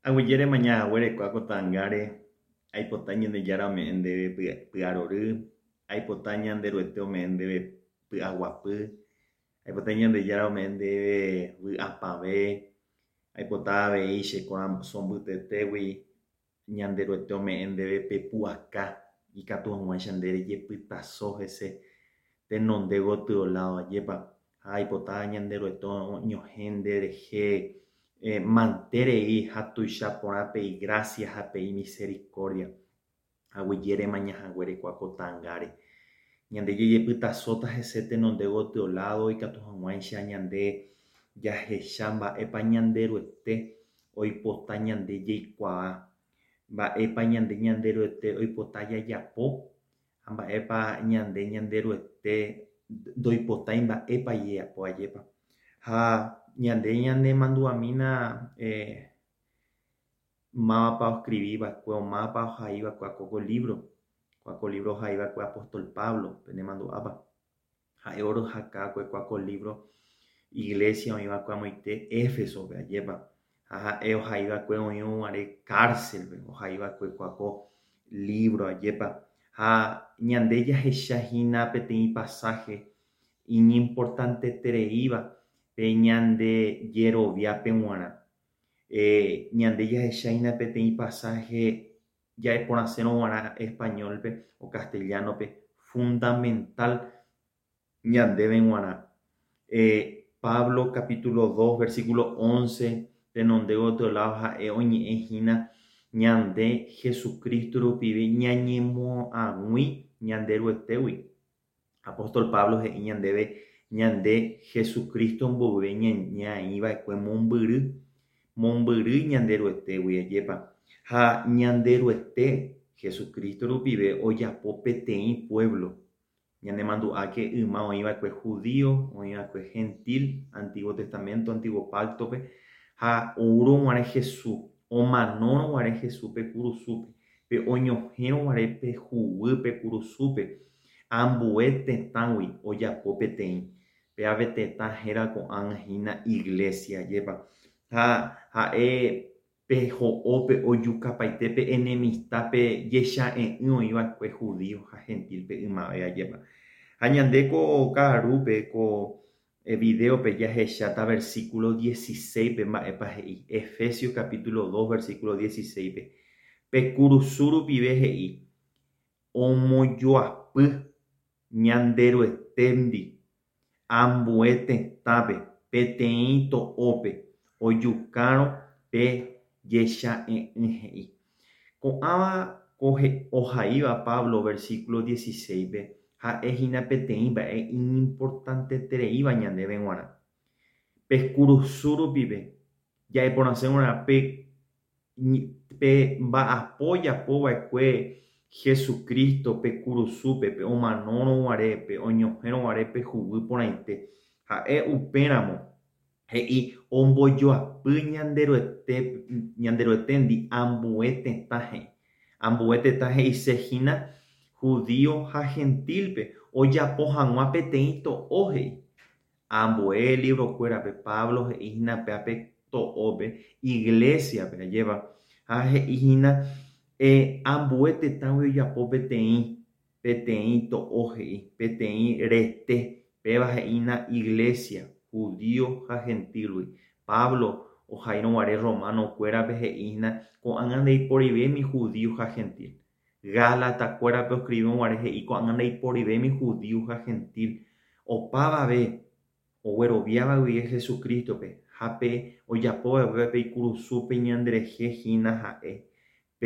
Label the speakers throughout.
Speaker 1: Aguilere mañana huere cuaco tangare, hay potaña de yara me endebe piaroru, hay potaña de rueteo me endebe piaguapu, hay potaña de yara me endebe apabe, hay potave ishe coram son butetewi, ñande rueteo me endebe pepuaca, y catu aguachandere yepitazo ese, te nondego lado yepa, hay potaña de rueteo ñojende reje. Manterei hatuicha porãpei gracia hapei misericordia aguiere mañahaguére kuakotangare ñande jejepytasóta hese tenonde gotyo ikatu hag̃uáicha ñande jahecha mba'épa ñande roete oipota ñande jaikuaa mba'épa ñande roete oipota jajapo ha mba'épa ñande roete ndoipotái mba'épa jejapo ajépa ha ñande manduamína mávapa oscribívakue o mávapa ohaívakue kuako libro ohaívakue apóstol Pablo penemandu'ápa ha'e orohakákue kuako libro iglesia oĩvakue amoite Éfesope ajépa ha ha'e ohaívakue oĩvare cárcelpe ohaívakue kuako libro ajépa ha ñande jahechahína peteĩ pasaje iñimportantetereíva pe ñande jeroviápe g̃uarã ñande jahecháina peteĩ pasaje jaeporãsérõ g̃uarã españolpe o castellanope fundamental ñandéve g̃uarã Pablo capítulo 2 versículo 11 tenonde gotyo ha'e oñe'ẽhína ñande Jesucristo rupive ñañemo'ag̃ui ñande roetégui apóstol Pablo he'i ñandéve ñande Jesucristo mboyve ñaĩva'ekue mombyry ñande roetégui ajépa ha ñande roete Jesucristo rupive ojapo peteĩ pueblo ñanemandu'áke yma oĩva'ekue judío oĩva'ekue gentil antiguo testamento antiguo pactope ha ourõguare Jesús omanórõguare Jesús pe kurusúpe pe oñohẽrõguare pehuvy pe kurusúpe ambue tetãgui ojapo peteĩ pe ave tetã héra ko'ãngahína iglesia ajépa ha ha'e peho'ópe ojukapaite pe enemista pe jecha'e'ỹ oĩva'ekue judío ha gentil pe ymave ajépa ha ñande ko ka'arúpe ko videope jahecháta versículo 16 pe mba'épa he'i Efesios capítulo 2 versículo 16 pe kurusú rupive he'i omojoapy ñande roeténdi ambue tetãpe peteĩ to'ópe ojukárõ pe jecha'e'ỹ he'i ko'ãva ohaíva Pablo versículo 16 ha'ehína peteĩ mba'e inimportantetereíva ñandéve g̃uarã pe kurusú rupive jaeporãse g̃uarã pe mba'apo japova'ekue Jesucristo pe kurusúpe pe omanórõguare pe oñohẽrõguare pehuvy porãite ha'e upéramo he'i ombojoapy ñande roeténdi ambue tetã he'isehína judío ha gentilpe ojapo hag̃ua peteĩ to'o he'i ambue librokuérape Pablo he'íhina péape to'ópe iglesiape ajépa ha he'íhina ambue tetãgui ojapo peteĩ to'o he'i peteĩ rete péva he'ína iglesia judío ha gentilgui Pablo ohaírõguare romanokuérape he'íhina ko'ág̃a ndaiporivemi judío ha gentil Gálatakuérape oscribĩguare he'i ko'ág̃a ndaiporivemi judío ha gentil opávave ogueroviávagui Jesucristope ha pe ojapova'ekue pe kurusúpe ñanderehehína ha'e pe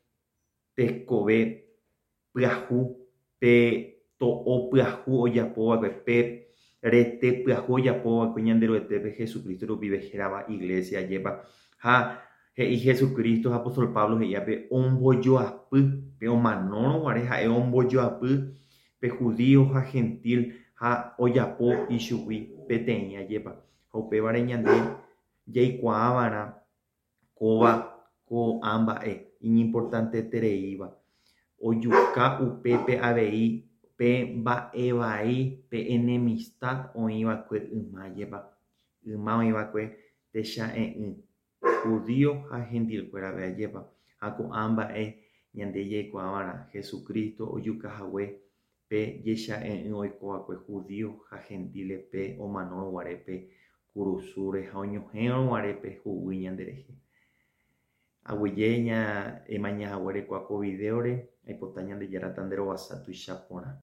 Speaker 1: tekove pyahu pe to'o pyahu ojapova'ekue pe rete pyahu ojapova'ekue ñande roetépe Jesucristo rupive hérava iglesia ajépa ha he'i Jesucristo ha apóstol Pablo he'íape ombojoapy pe omanórõguare ha'e ombojoapy pe judío ha gentil ha ojapo ichugui peteĩ ajépa ha upévare ñande jaikuaava'erã kóva ko'ã mba'e iñimportantetereíva ojuka upépe avei pe mba'e vai pe enemistad oĩva'ekue yma ajépa yma oĩva'ekue techa'e'ỹ judío ha gentilkuérape ajépa ha ko'ã mba'e ñande jaikuaávárã Jesucristo ojukahague pe jecha'e'ỹ oikova'ekue judío ha gentile pe omanórõguare kurusúre ha oñohẽrõguare huvy ñande rehe. Aguyje emañahague rekuako videore, aipota ñandejára nde rovasa tuicha porã.